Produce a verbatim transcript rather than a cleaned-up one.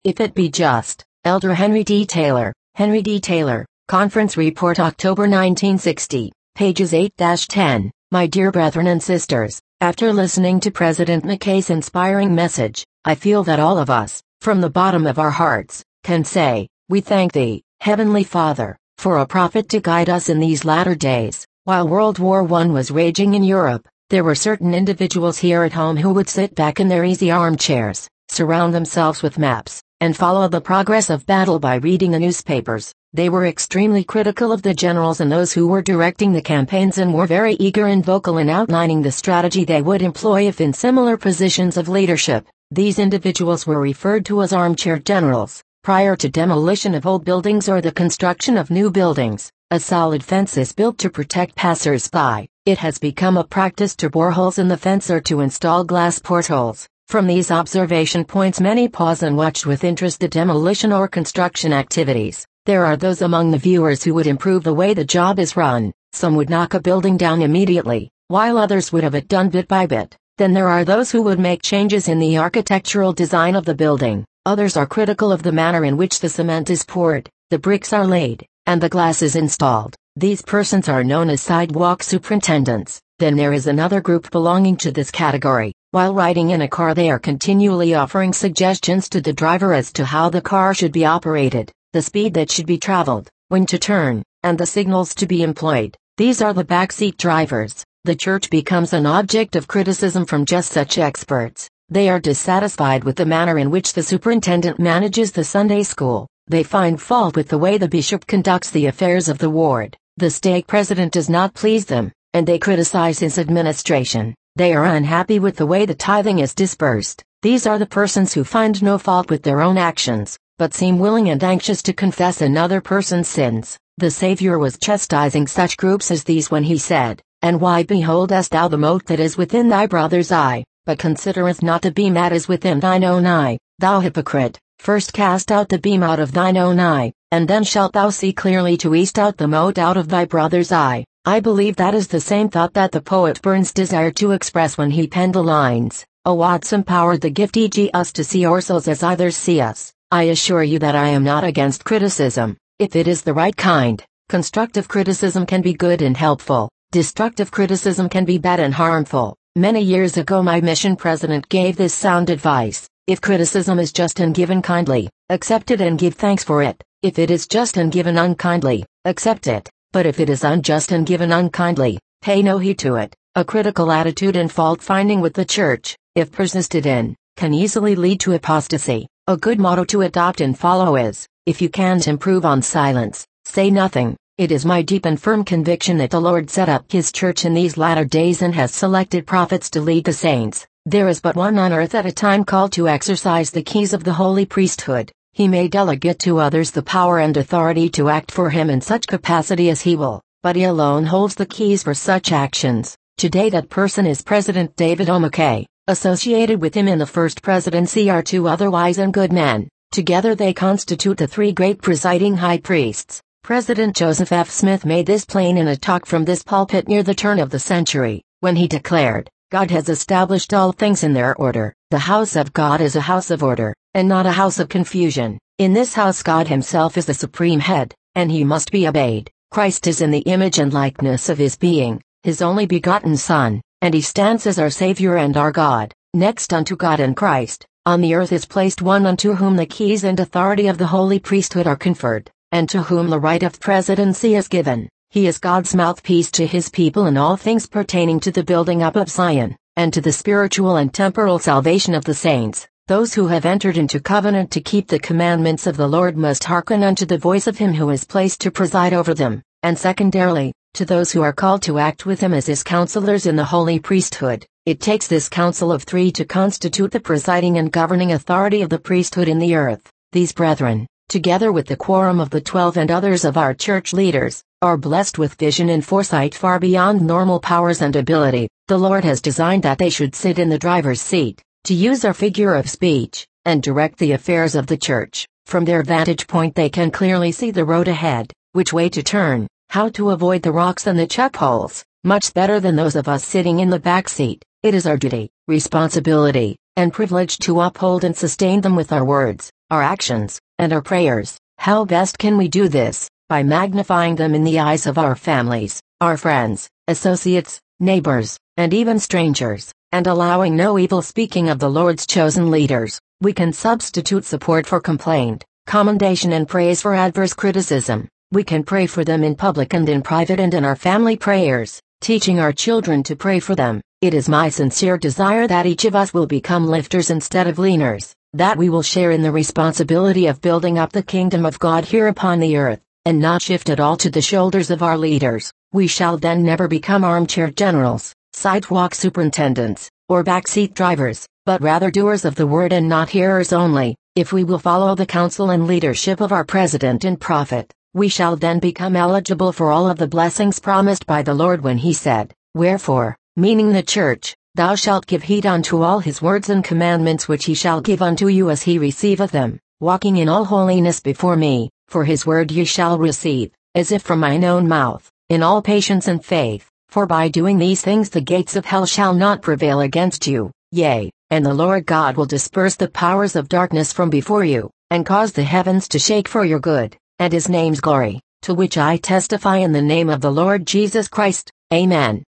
If it be just. Elder Henry D. Taylor, Henry D. Taylor, Conference Report October nineteen sixty, pages eight to ten. My dear brethren and sisters, after listening to President McKay's inspiring message, I feel that all of us, from the bottom of our hearts, can say, we thank thee, Heavenly Father, for a prophet to guide us in these latter days. While World War One was raging in Europe, there were certain individuals here at home who would sit back in their easy armchairs, surround themselves with maps, and follow the progress of battle by reading the newspapers. They were extremely critical of the generals and those who were directing the campaigns and were very eager and vocal in outlining the strategy they would employ if in similar positions of leadership. These individuals were referred to as armchair generals. Prior to demolition of old buildings or the construction of new buildings, a solid fence is built to protect passers-by. It has become a practice to bore holes in the fence or to install glass portholes. From these observation points many pause and watch with interest the demolition or construction activities. There are those among the viewers who would improve the way the job is run. Some would knock a building down immediately, while others would have it done bit by bit. Then there are those who would make changes in the architectural design of the building. Others are critical of the manner in which the cement is poured, the bricks are laid, and the glass is installed. These persons are known as sidewalk superintendents. Then there is another group belonging to this category. While riding in a car, they are continually offering suggestions to the driver as to how the car should be operated, the speed that should be traveled, when to turn, and the signals to be employed. These are the backseat drivers. The church becomes an object of criticism from just such experts. They are dissatisfied with the manner in which the superintendent manages the Sunday school. They find fault with the way the bishop conducts the affairs of the ward. The stake president does not please them, and they criticize his administration. They are unhappy with the way the tithing is dispersed. These are the persons who find no fault with their own actions, but seem willing and anxious to confess another person's sins. The Savior was chastising such groups as these when he said, "And why beholdest thou the mote that is within thy brother's eye, but considereth not the beam that is within thine own eye? Thou hypocrite, first cast out the beam out of thine own eye, and then shalt thou see clearly to east out the mote out of thy brother's eye." I believe that is the same thought that the poet Burns desired to express when he penned the lines, "O what's empowered the gift e g us to see ourselves as others see us." I assure you that I am not against criticism, if it is the right kind. Constructive criticism can be good and helpful. Destructive criticism can be bad and harmful. Many years ago my mission president gave this sound advice: if criticism is just and given kindly, accept it and give thanks for it. If it is just and given unkindly, accept it. But if it is unjust and given unkindly, pay no heed to it. A critical attitude and fault-finding with the church, if persisted in, can easily lead to apostasy. A good motto to adopt and follow is, if you can't improve on silence, say nothing. It is my deep and firm conviction that the Lord set up His church in these latter days and has selected prophets to lead the saints. There is but one on earth at a time called to exercise the keys of the holy priesthood. He may delegate to others the power and authority to act for him in such capacity as he will, but he alone holds the keys for such actions. Today that person is President David O. McKay. Associated with him in the first presidency are two other wise and good men. Together they constitute the three great presiding high priests. President Joseph F. Smith made this plain in a talk from this pulpit near the turn of the century, when he declared, "God has established all things in their order. The house of God is a house of order, and not a house of confusion. In this house God himself is the supreme head, and he must be obeyed. Christ is in the image and likeness of his being, his only begotten Son, and he stands as our Savior and our God. Next unto God and Christ, on the earth is placed one unto whom the keys and authority of the holy priesthood are conferred, and to whom the right of presidency is given. He is God's mouthpiece to his people in all things pertaining to the building up of Zion, and to the spiritual and temporal salvation of the saints. Those who have entered into covenant to keep the commandments of the Lord must hearken unto the voice of him who is placed to preside over them, and secondarily, to those who are called to act with him as his counselors in the holy priesthood. It takes this council of three to constitute the presiding and governing authority of the priesthood in the earth. These brethren, together with the quorum of the twelve and others of our church leaders, are blessed with vision and foresight far beyond normal powers and ability. The Lord has designed that they should sit in the driver's seat, to use our figure of speech, and direct the affairs of the church. From their vantage point they can clearly see the road ahead, which way to turn, how to avoid the rocks and the chuck holes, much better than those of us sitting in the back seat. It is our duty, responsibility, and privilege to uphold and sustain them with our words, our actions, and our prayers. How best can we do this? By magnifying them in the eyes of our families, our friends, associates, neighbors, and even strangers, and allowing no evil speaking of the Lord's chosen leaders. We can substitute support for complaint, commendation and praise for adverse criticism. We can pray for them in public and in private and in our family prayers, teaching our children to pray for them. It is my sincere desire that each of us will become lifters instead of leaners, that we will share in the responsibility of building up the kingdom of God here upon the earth, and not shift it all to the shoulders of our leaders. We shall then never become armchair generals, sidewalk superintendents, or backseat drivers, but rather doers of the word and not hearers only. If we will follow the counsel and leadership of our president and prophet, we shall then become eligible for all of the blessings promised by the Lord when he said, "Wherefore, meaning the church, thou shalt give heed unto all his words and commandments which he shall give unto you as he receiveth them, walking in all holiness before me, for his word ye shall receive, as if from mine own mouth, in all patience and faith, for by doing these things the gates of hell shall not prevail against you, yea, and the Lord God will disperse the powers of darkness from before you, and cause the heavens to shake for your good, and his name's glory, to which I testify in the name of the Lord Jesus Christ. Amen."